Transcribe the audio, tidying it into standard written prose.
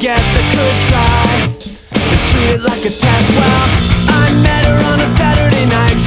guess I could try and treat it like a test. Well, I met her on a Saturday night.